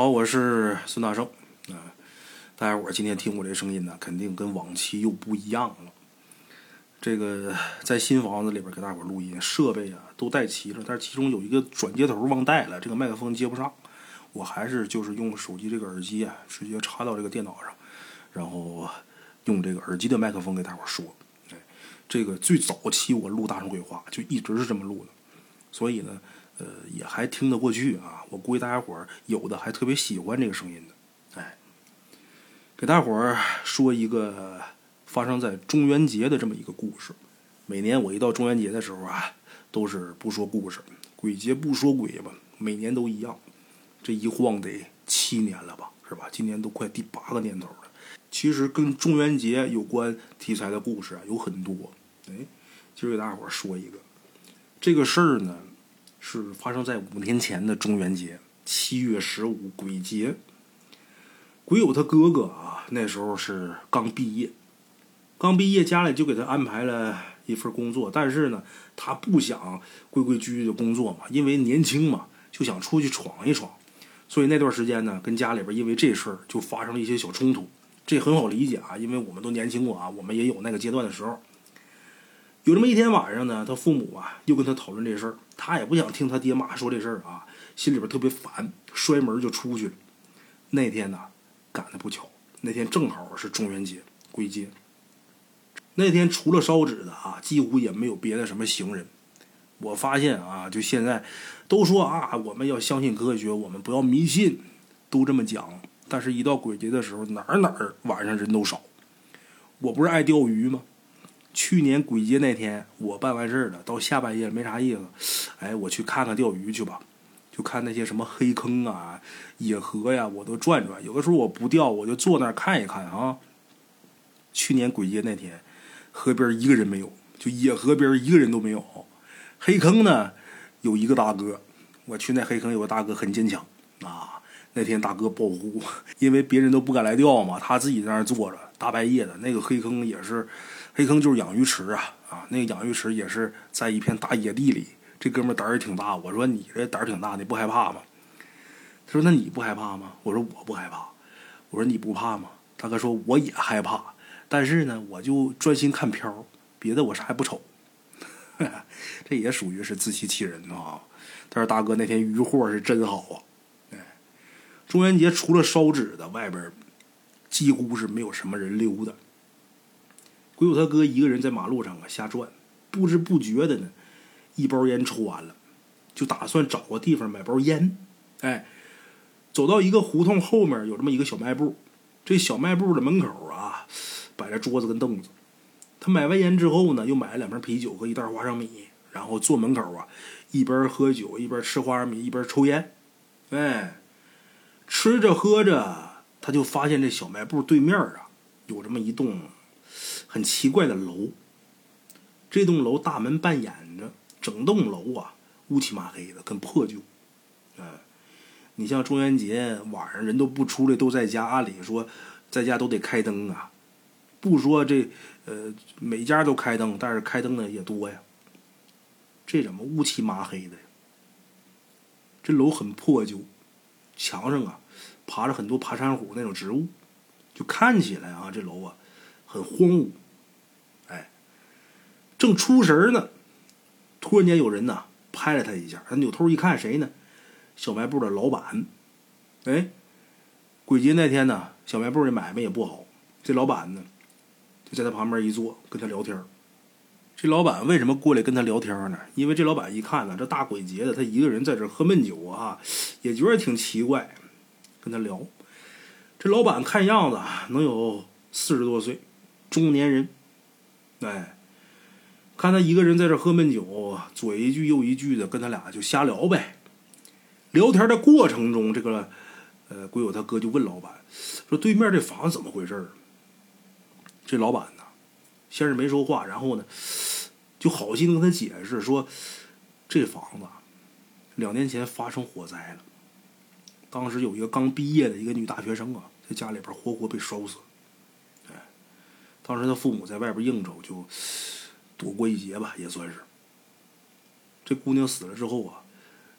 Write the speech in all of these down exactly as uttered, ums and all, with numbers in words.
好，我是孙大圣啊、呃。大家伙儿今天听我这声音呢，肯定跟往期又不一样了。这个在新房子里边给大伙儿录音，设备啊都带齐了，但是其中有一个转接头忘带了，这个麦克风接不上。我还是就是用手机这个耳机啊，直接插到这个电脑上，然后用这个耳机的麦克风给大伙儿说。哎，这个最早期我录大圣鬼话就一直是这么录的，所以呢。呃，也还听得过去啊！我估计大家伙儿有的还特别喜欢这个声音的。哎，给大伙儿说一个发生在中元节的这么一个故事。每年我一到中元节的时候啊，都是不说故事，鬼节不说鬼吧，每年都一样。这一晃得七年了吧，是吧？今年都快第八个年头了。其实跟中元节有关题材的故事啊有很多。哎，今儿给大伙儿说一个这个事儿呢。是发生在五年前的中元节，七月十五鬼节。鬼友他哥哥啊，那时候是刚毕业，刚毕业家里就给他安排了一份工作，但是呢，他不想规规矩矩的工作嘛，因为年轻嘛，就想出去闯一闯。所以那段时间呢，跟家里边因为这事儿就发生了一些小冲突。这很好理解啊，因为我们都年轻过啊，我们也有那个阶段的时候。有这么一天晚上呢，他父母啊又跟他讨论这事儿，他也不想听他爹妈说这事儿啊，心里边特别烦，摔门就出去了。那天呢，赶得不巧，那天正好是中元节，鬼节。那天除了烧纸的啊，几乎也没有别的什么行人。我发现啊，就现在都说啊，我们要相信科学，我们不要迷信，都这么讲。但是，一到鬼节的时候，哪儿哪儿晚上人都少。我不是爱钓鱼吗？去年鬼节那天，我办完事儿了，到下半夜没啥意思，哎，我去看看钓鱼去吧，就看那些什么黑坑啊、野河呀，我都转转。有的时候我不钓，我就坐那儿看一看啊。去年鬼节那天，河边一个人没有，就野河边一个人都没有。黑坑呢，有一个大哥，我去那黑坑有个大哥很坚强啊。那天大哥保护，因为别人都不敢来钓嘛，他自己在那儿坐着，大半夜的。那个黑坑也是。黑坑就是养鱼池啊，啊，那个养鱼池也是在一片大野地里。这哥们胆儿挺大，我说你这胆儿挺大，你不害怕吗？他说那你不害怕吗？我说我不害怕。我说你不怕吗？大哥说我也害怕，但是呢，我就专心看漂，别的我啥也不瞅。这也属于是自欺欺人啊。但是大哥那天渔获是真好啊。哎，中元节除了烧纸的，外边几乎是没有什么人溜的。鬼友他哥一个人在马路上啊瞎转，不知不觉的呢，一包烟抽完了，就打算找个地方买包烟。哎，走到一个胡同后面有这么一个小卖部，这小卖部的门口啊摆着桌子跟凳子。他买完烟之后呢，又买了两瓶啤酒和一袋花生米，然后坐门口啊，一边喝酒一边吃花生米一边抽烟。哎，吃着喝着，他就发现这小卖部对面啊有这么一栋很奇怪的楼。这栋楼大门半掩着，整栋楼啊乌漆麻黑的，很破旧。呃，你像中元节晚上人都不出来，都在家，按理说在家都得开灯啊。不说这呃每家都开灯，但是开灯的也多呀。这怎么乌漆麻黑的呀？这楼很破旧，墙上啊爬着很多爬山虎那种植物，就看起来啊这楼啊很荒芜。哎，正出神呢，突然间有人呢拍了他一下，他扭头一看，谁呢？小卖部的老板。哎，鬼节那天呢，小卖部的买卖也不好，这老板呢就在他旁边一坐，跟他聊天。这老板为什么过来跟他聊天呢？因为这老板一看呢，这大鬼节的他一个人在这喝闷酒啊，也觉得挺奇怪，跟他聊。这老板看样子能有四十多岁，中年人。哎，看他一个人在这喝闷酒，嘴一句又一句的跟他俩就瞎聊呗。聊天的过程中，这个呃鬼友他哥就问老板说：“对面这房子怎么回事？”这老板呢，先是没说话，然后呢，就好心跟他解释说：“这房子两年前发生火灾了，当时有一个刚毕业的一个女大学生啊，在家里边活活被烧死了。哎，当时他父母在外边应酬，就躲过一劫吧，也算是。这姑娘死了之后啊，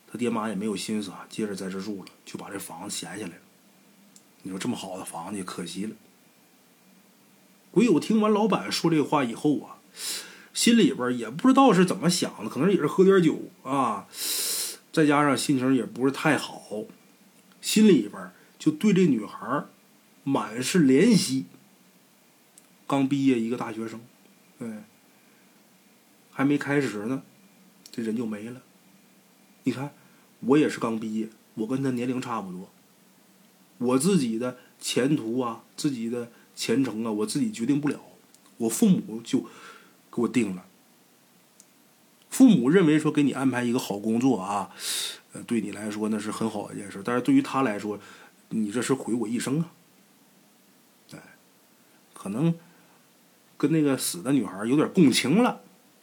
他爹妈也没有心思啊，接着在这住了，就把这房子闲下来了。你说这么好的房子也可惜了。鬼友听完老板说这话以后啊，心里边也不知道是怎么想的，可能也是喝点酒啊，再加上心情也不是太好，心里边就对这女孩满是怜惜。刚毕业一个大学生，对，还没开始呢，这人就没了。你看，我也是刚毕业，我跟他年龄差不多，我自己的前途啊，自己的前程啊，我自己决定不了，我父母就给我定了。父母认为说给你安排一个好工作啊，呃，对你来说那是很好的一件事，但是对于他来说，你这是毁我一生啊！哎，可能跟那个死的女孩有点共情了，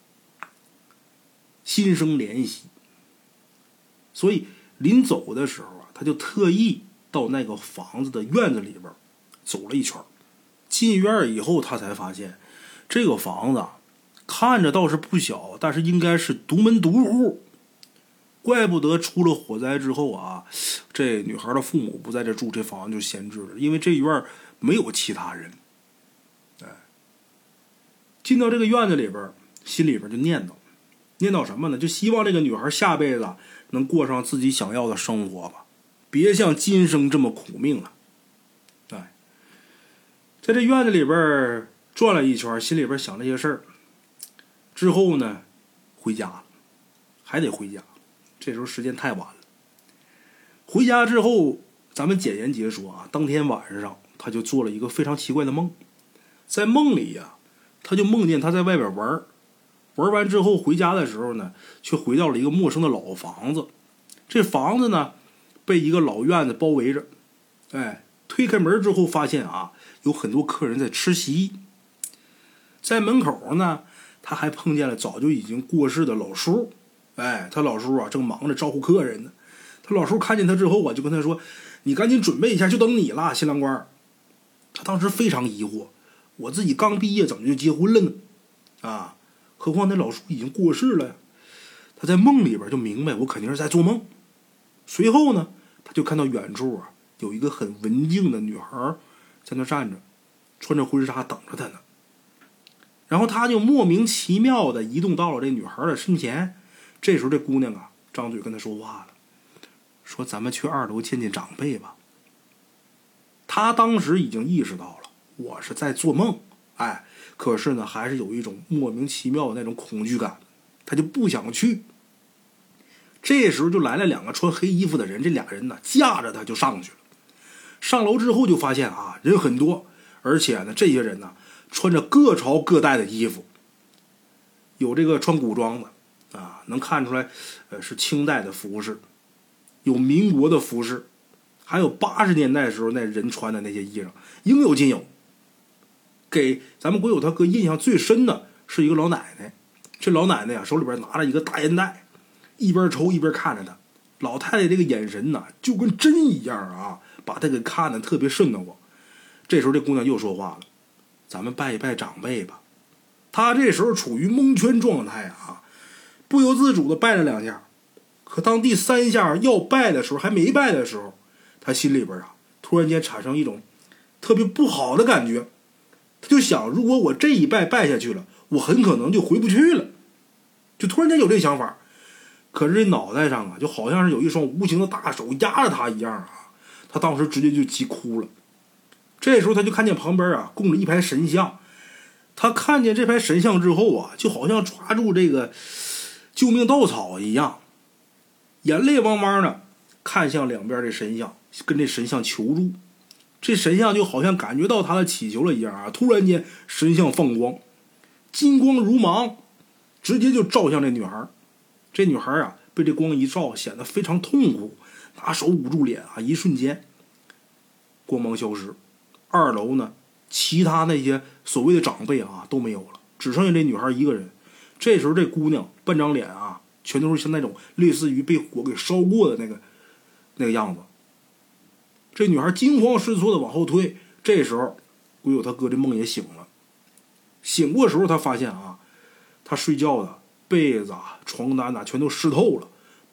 心生怜惜，所以临走的时候啊，他就特意到那个房子的院子里边走了一圈。进院以后，他才发现这个房子看着倒是不小，但是应该是独门独户。怪不得出了火灾之后啊，这女孩的父母不在这住，这房子就闲置了，因为这院没有其他人。哎，进到这个院子里边，心里边就念叨，念叨什么呢？就希望这个女孩下辈子能过上自己想要的生活吧，别像今生这么苦命了。哎，在这院子里边转了一圈，心里边想这些事儿。之后呢，回家了，还得回家。这时候时间太晚了。回家之后，咱们简言结说啊，当天晚上他就做了一个非常奇怪的梦。在梦里呀、啊，他就梦见他在外边玩，玩完之后回家的时候呢，却回到了一个陌生的老房子。这房子呢，被一个老院子包围着。哎，推开门之后，发现啊，有很多客人在吃席。在门口呢，他还碰见了早就已经过世的老叔。哎，他老叔啊，正忙着招呼客人呢。他老叔看见他之后啊，就跟他说：“你赶紧准备一下，就等你了，新郎官。”他当时非常疑惑，我自己刚毕业，怎么就结婚了呢？啊，何况那老叔已经过世了呀。他在梦里边就明白，我肯定是在做梦。随后呢，他就看到远处啊，有一个很文静的女孩在那站着，穿着婚纱等着他呢。然后他就莫名其妙的移动到了这女孩的身前。这时候这姑娘啊，张嘴跟他说话了，说咱们去二楼见见长辈吧。他当时已经意识到了，我是在做梦，哎，可是呢，还是有一种莫名其妙的那种恐惧感，他就不想去。这时候就来了两个穿黑衣服的人，这俩人呢架着他就上去了。上楼之后就发现啊，人很多，而且呢，这些人呢穿着各朝各代的衣服，有这个穿古装的。啊，能看出来，呃，是清代的服饰，有民国的服饰，还有八十年代时候那人穿的那些衣裳，应有尽有。给咱们鬼友他哥印象最深的是一个老奶奶，这老奶奶啊手里边拿着一个大烟袋，一边抽一边看着他。老太太这个眼神呐、啊，就跟针一样啊，把他给看得特别瘆得慌。这时候这姑娘又说话了：“咱们拜一拜长辈吧。”她这时候处于蒙圈状态啊。不由自主的拜了两下，可当第三下要拜的时候，还没拜的时候，他心里边啊，突然间产生一种特别不好的感觉。他就想，如果我这一拜拜下去了，我很可能就回不去了，就突然间有这想法。可是这脑袋上啊，就好像是有一双无形的大手压着他一样啊，他当时直接就急哭了。这时候他就看见旁边啊供着一排神像，他看见这排神像之后啊，就好像抓住这个救命稻草一样，眼泪汪汪的看向两边这神像，跟这神像求助。这神像就好像感觉到他的祈求了一样啊！突然间，神像放光，金光如芒，直接就照向这女孩。这女孩啊，被这光一照，显得非常痛苦，拿手捂住脸啊，一瞬间，光芒消失。二楼呢，其他那些所谓的长辈啊都没有了，只剩下这女孩一个人。这时候这姑娘半张脸啊，全都是像那种类似于被火给烧过的那个那个样子。这女孩惊慌失措的往后退。这时候鬼友他哥这梦也醒了，醒过的时候他发现啊，他睡觉的被子啊床单啊全都湿透了，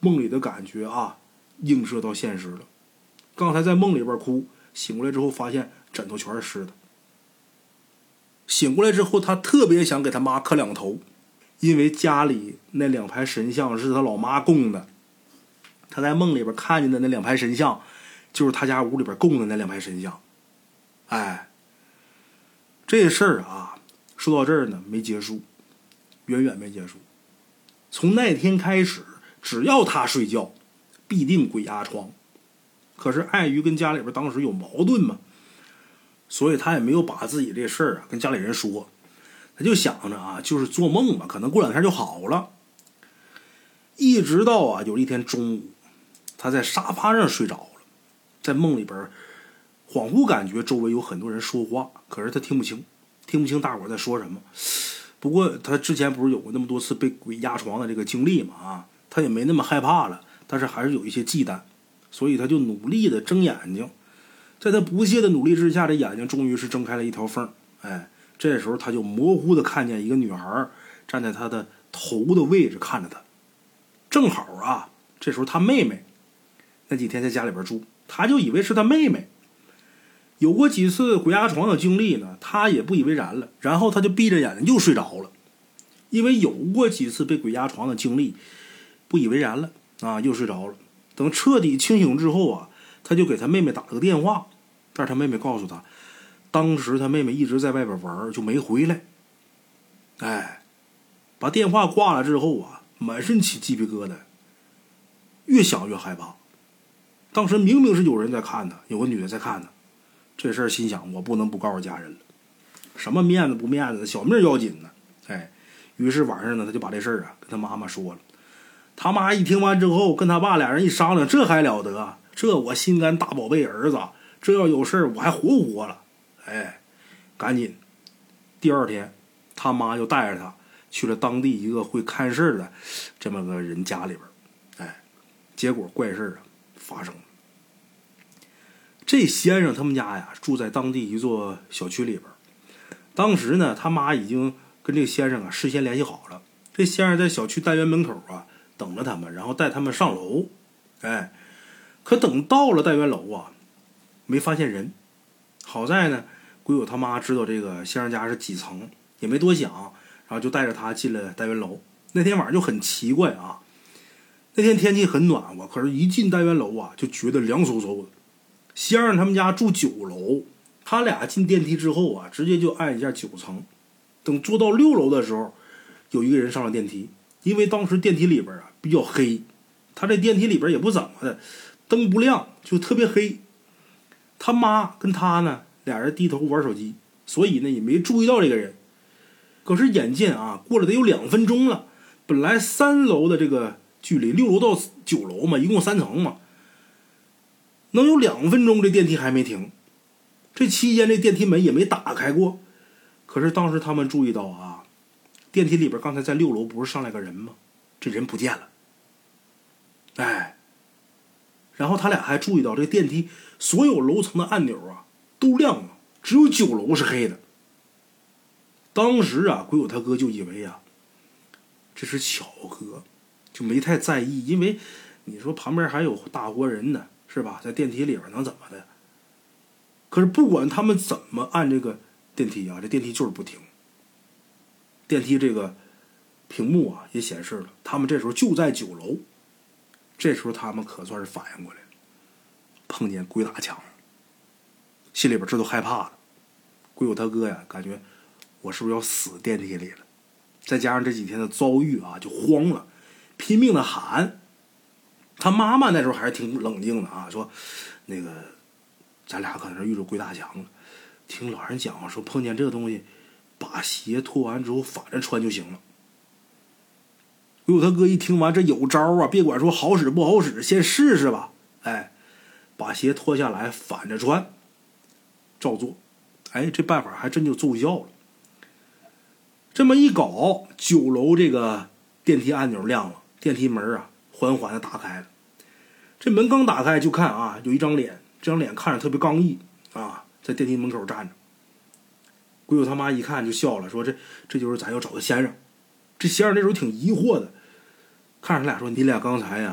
梦里的感觉啊，映射到现实了。刚才在梦里边哭，醒过来之后发现枕头全是湿的。醒过来之后，他特别想给他妈磕两头，因为家里那两排神像是他老妈供的。他在梦里边看见的那两排神像，就是他家屋里边供的那两排神像。哎，这事儿啊，说到这儿呢，没结束，远远没结束。从那天开始，只要他睡觉，必定鬼压床。可是碍于跟家里边当时有矛盾嘛，所以他也没有把自己这事儿啊跟家里人说。他就想着啊，就是做梦嘛，可能过两天就好了。一直到啊有一天中午，他在沙发上睡着了，在梦里边恍惚感觉周围有很多人说话，可是他听不清，听不清大伙在说什么。不过他之前不是有过那么多次被鬼压床的这个经历嘛啊，他也没那么害怕了，但是还是有一些忌惮，所以他就努力的睁眼睛。在他不懈的努力之下，这眼睛终于是睁开了一条缝。哎，这时候他就模糊的看见一个女孩站在他的头的位置看着他。正好啊，这时候他妹妹那几天在家里边住，他就以为是他妹妹。有过几次鬼压床的经历呢，他也不以为然了，然后他就闭着眼睛又睡着了。因为有过几次被鬼压床的经历，不以为然了啊，又睡着了。等彻底清醒之后啊，他就给他妹妹打了个电话，但是他妹妹告诉他，当时他妹妹一直在外边玩，就没回来。哎，把电话挂了之后啊，满身起鸡皮疙瘩，越想越害怕。当时明明是有人在看他，有个女的在看他，这事儿心想我不能不告诉家人了，什么面子不面子，小命要紧呢。哎，于是晚上呢，他就把这事儿啊跟他妈妈说了。他妈一听完之后，跟他爸俩人一商量，这还了得？这我心肝大宝贝儿子，这要有事儿我还活不活了？哎，赶紧。第二天，他妈就带着他去了当地一个会看事的这么个人家里边。哎，结果怪事啊发生了。这先生他们家呀住在当地一座小区里边。当时呢，他妈已经跟这个先生啊事先联系好了。这先生在小区单元门口啊等着他们，然后带他们上楼。哎，可等到了单元楼啊，没发现人。好在呢，鬼友他妈知道这个先生家是几层，也没多想，然后就带着他进了单元楼。那天晚上就很奇怪啊，那天天气很暖和，可是一进单元楼啊，就觉得凉飕飕的。先生他们家住九楼，他俩进电梯之后啊，直接就按一下九层。等坐到六楼的时候，有一个人上了电梯，因为当时电梯里边啊比较黑，他这电梯里边也不怎么的，灯不亮，就特别黑。他妈跟他呢俩人低头玩手机，所以呢也没注意到这个人。可是眼见啊过了得有两分钟了，本来三楼的这个距离，六楼到九楼嘛，一共三层嘛，能有两分钟这电梯还没停。这期间这电梯门也没打开过。可是当时他们注意到啊，电梯里边刚才在六楼不是上来个人吗？这人不见了。哎，然后他俩还注意到这电梯所有楼层的按钮啊都亮了，只有九楼是黑的。当时啊鬼友他哥就以为啊这是巧合，就没太在意，因为你说旁边还有大活人呢，是吧？在电梯里边能怎么的？可是不管他们怎么按这个电梯啊，这电梯就是不停。电梯这个屏幕啊也显示了，他们这时候就在九楼。这时候他们可算是反应过来了，碰见鬼打墙了，心里边这都害怕了。鬼友他哥呀，感觉我是不是要死电梯里了？再加上这几天的遭遇啊，就慌了，拼命的喊。他妈妈那时候还是挺冷静的啊，说那个咱俩可能是遇着鬼打墙了。听老人讲说，碰见这个东西，把鞋脱完之后反着穿就行了。鬼友他哥一听完，这有招啊，别管说好使不好使，先试试吧。哎，把鞋脱下来反着穿，照做。哎，这办法还真就奏效了。这么一搞，九楼这个电梯按钮亮了，电梯门啊缓缓的打开了。这门刚打开，就看啊有一张脸，这张脸看着特别刚毅啊，在电梯门口站着。鬼友他妈一看就笑了，说这这就是咱要找的先生。这先生那时候挺疑惑的，看着他俩说，你俩刚才呀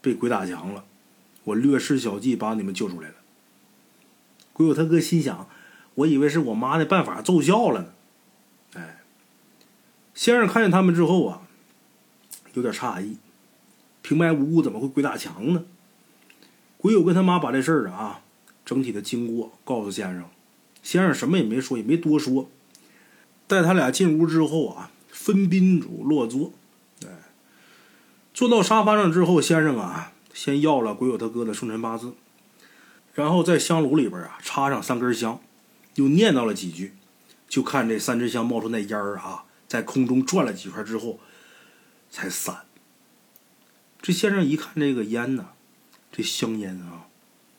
被鬼打墙了，我略施小计把你们救出来了。鬼友他哥心想，我以为是我妈的办法奏效了呢。哎，先生看见他们之后啊，有点诧异，平白无故怎么会鬼打墙呢？鬼友跟他妈把这事儿啊整体的经过告诉先生，先生什么也没说，也没多说，带他俩进屋之后啊，分宾主落座。哎，坐到沙发上之后，先生啊先要了鬼友他哥的生辰八字，然后在香炉里边啊插上三根香，又念叨了几句，就看这三支香冒出那烟儿啊，在空中转了几圈之后才散。这先生一看这个烟呢、啊，这香烟啊，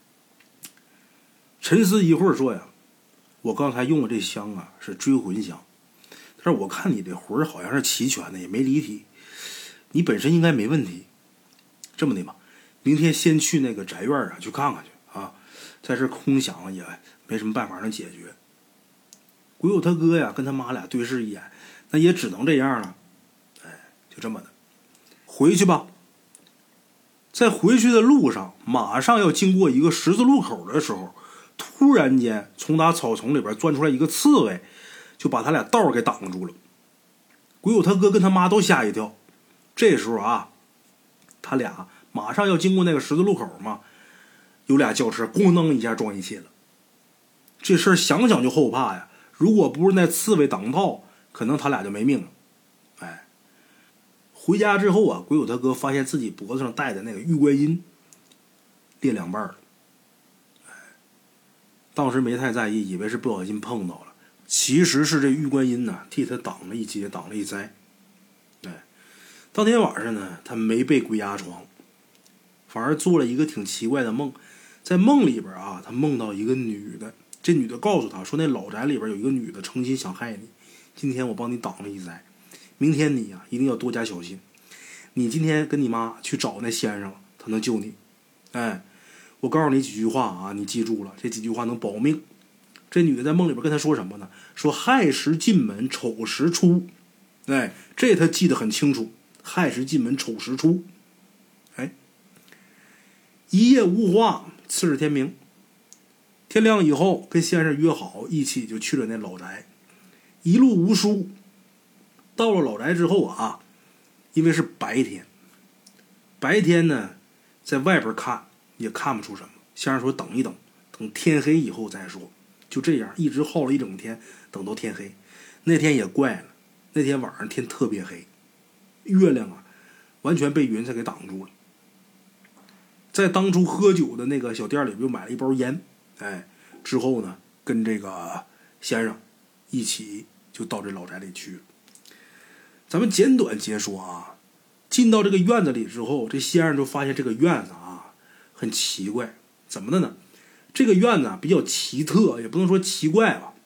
沉思一会儿说呀，我刚才用的这香啊是追魂香，但是我看你这魂好像是齐全的，也没离体，你本身应该没问题。这么的吧，明天先去那个宅院啊去看看去啊，在这空想也没什么办法能解决。鬼友他哥呀跟他妈俩对视一眼，那也只能这样了。哎，就这么的，回去吧。在回去的路上，马上要经过一个十字路口的时候，突然间从他草丛里边钻出来一个刺猬，就把他俩道给挡住了。鬼友他哥跟他妈都吓一跳。这时候啊，他俩马上要经过那个十字路口嘛，有俩轿车咣当一下撞一起了。这事儿想想就后怕呀，如果不是那刺猬挡道，可能他俩就没命了。哎，回家之后啊，鬼友他哥发现自己脖子上戴的那个玉观音裂两半了。哎，当时没太在意，以为是不小心碰到了，其实是这玉观音呢替他挡了一劫，挡了一灾。哎，当天晚上呢，他没被鬼压床，反而做了一个挺奇怪的梦。在梦里边啊，他梦到一个女的，这女的告诉他说，那老宅里边有一个女的诚心想害你，今天我帮你挡了一灾，明天你呀、啊、一定要多加小心。你今天跟你妈去找那先生，他能救你。哎，我告诉你几句话啊，你记住了，这几句话能保命。这女的在梦里边跟他说什么呢？说亥时进门，丑时出。哎，这他记得很清楚，亥时进门，丑时出。哎，一夜无话，次日天明。天亮以后，跟先生约好，一起就去了那老宅。一路无书。到了老宅之后啊，因为是白天，白天呢，在外边看也看不出什么。先生说等一等，等天黑以后再说。就这样，一直耗了一整天，等到天黑。那天也怪了，那天晚上天特别黑，月亮啊，完全被云彩给挡住了。在当初喝酒的那个小店里又买了一包烟，哎，之后呢，跟这个先生一起就到这老宅里去了。咱们简短截说啊，进到这个院子里之后，这先生就发现这个院子啊很奇怪，怎么的呢？这个院子啊比较奇特，也不能说奇怪吧。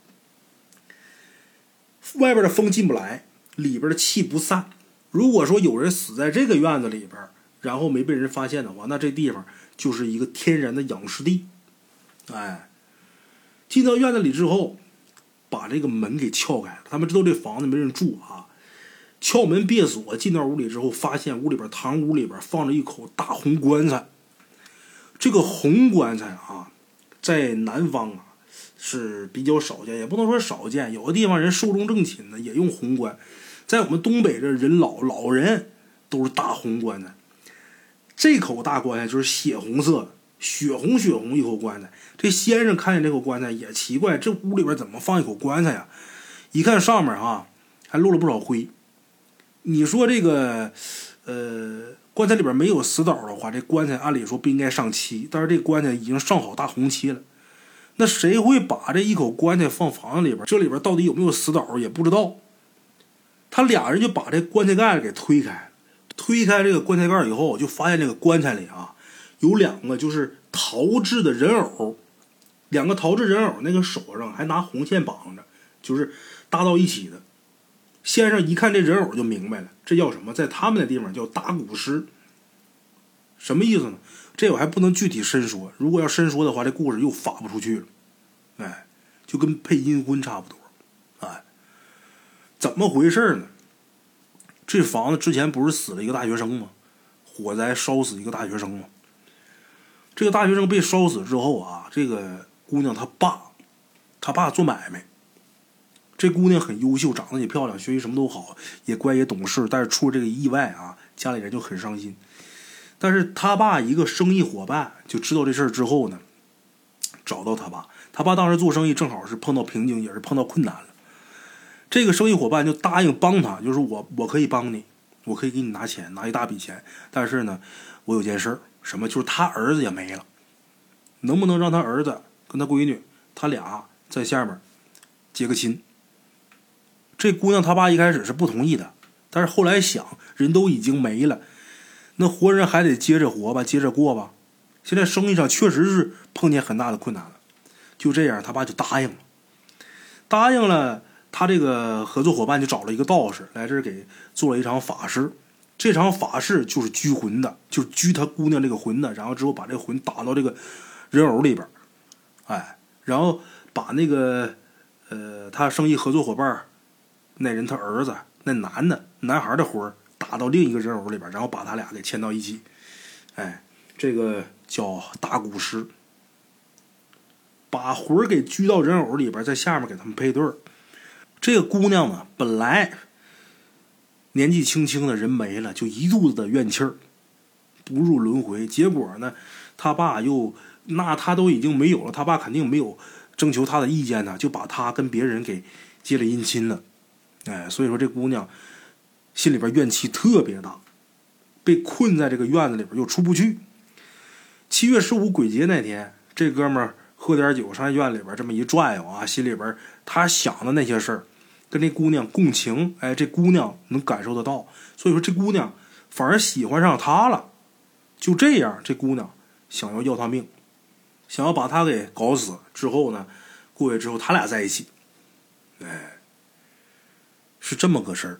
外边的风进不来，里边的气不散。如果说有人死在这个院子里边，然后没被人发现的话，那这地方就是一个天然的养尸地。哎，进到院子里之后，把这个门给撬开了。他们知道这房子没人住啊，撬门别锁，进到屋里之后，发现屋里边堂屋里边放着一口大红棺材。这个红棺材啊，在南方啊是比较少见，也不能说少见，有的地方人寿终正寝的也用红棺。在我们东北这人老老人都是大红棺材。这口大棺材就是血红色的，血红血红一口棺材。这先生看见这口棺材也奇怪，这屋里边怎么放一口棺材呀？一看上面啊还落了不少灰。你说这个呃棺材里边没有死倒的话，这棺材按理说不应该上漆，但是这棺材已经上好大红漆了。那谁会把这一口棺材放房子里边？这里边到底有没有死倒也不知道。他俩人就把这棺材盖给推开，推开这个棺材盖以后，就发现这个棺材里啊有两个就是陶制的人偶，两个陶制人偶那个手上还拿红线绑着，就是搭到一起的。先生一看这人偶就明白了，这叫什么？在他们的地方叫打鼓师。什么意思呢？这我还不能具体深说，如果要深说的话，这故事又发不出去了。哎，就跟配阴婚差不多。哎，怎么回事呢？这房子之前不是死了一个大学生吗？ 火灾烧死一个大学生嘛。这个大学生被烧死之后啊，这个姑娘她爸，她爸做买卖。这姑娘很优秀，长得也漂亮，学习什么都好，也乖也懂事。但是出了这个意外啊，家里人就很伤心。但是他爸一个生意伙伴就知道这事儿之后呢，找到他爸。他爸当时做生意正好是碰到瓶颈，也是碰到困难了。这个生意伙伴就答应帮他，就是我我可以帮你，我可以给你拿钱，拿一大笔钱。但是呢，我有件事儿，什么就是他儿子也没了，能不能让他儿子跟他闺女，他俩在下面结个亲？这姑娘她爸一开始是不同意的，但是后来想，人都已经没了，那活人还得接着活吧，接着过吧。现在生意上确实是碰见很大的困难了，就这样他爸就答应了。答应了，他这个合作伙伴就找了一个道士来这儿给做了一场法事。这场法事就是拘魂的，就是拘他姑娘这个魂的，然后之后把这个魂打到这个人偶里边，哎，然后把那个呃他生意合作伙伴那人他儿子那男的男孩的魂打到另一个人偶里边，然后把他俩给牵到一起。哎，这个叫打蛊师，把魂给拘到人偶里边，在下面给他们配对儿。这个姑娘呢，本来年纪轻轻的人没了，就一肚子的怨气儿，不入轮回。结果呢，他爸又那他都已经没有了，他爸肯定没有征求他的意见呢，就把他跟别人给结了姻亲了。哎，所以说这姑娘心里边怨气特别大，被困在这个院子里边又出不去。七月十五鬼节那天，这哥们儿喝点酒上院里边这么一转悠啊，心里边他想的那些事儿跟这姑娘共情，哎，这姑娘能感受得到，所以说这姑娘反而喜欢上他了。就这样，这姑娘想要要他命，想要把他给搞死之后呢，过月之后他俩在一起。哎，是这么个事儿。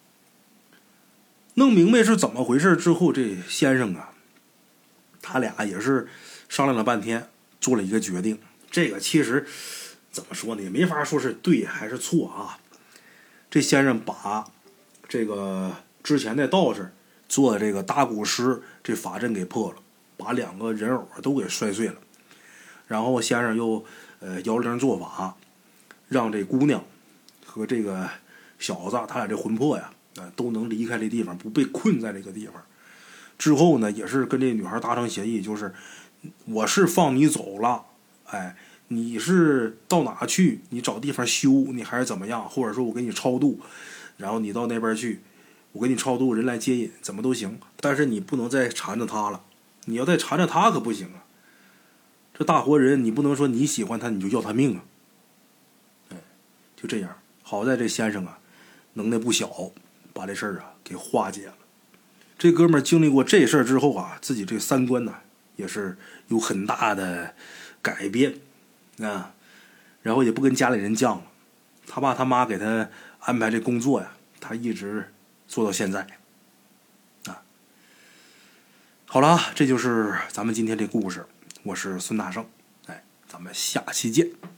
弄明白是怎么回事之后，这先生啊，他俩也是商量了半天，做了一个决定。这个其实怎么说呢，也没法说是对还是错啊。这先生把这个之前的道士做的这个打蛊师这法阵给破了，把两个人偶都给摔碎了。然后先生又呃摇铃做法，让这姑娘和这个小子他俩这魂魄呀，呃都能离开这地方，不被困在这个地方。之后呢，也是跟这女孩达成协议，就是我是放你走了，哎，你是到哪去？你找地方修，你还是怎么样？或者说我给你超度，然后你到那边去，我给你超度，人来接引，怎么都行。但是你不能再缠着他了，你要再缠着他可不行啊。这大活人，你不能说你喜欢他你就要他命啊。哎，就这样。好在这先生啊，能耐不小，把这事儿啊给化解了。这哥们儿经历过这事儿之后啊，自己这三观呢也是有很大的改变啊，然后也不跟家里人犟了，他爸他妈给他安排这工作呀，他一直做到现在啊。好了，这就是咱们今天这故事，我是孙大圣，哎，咱们下期见。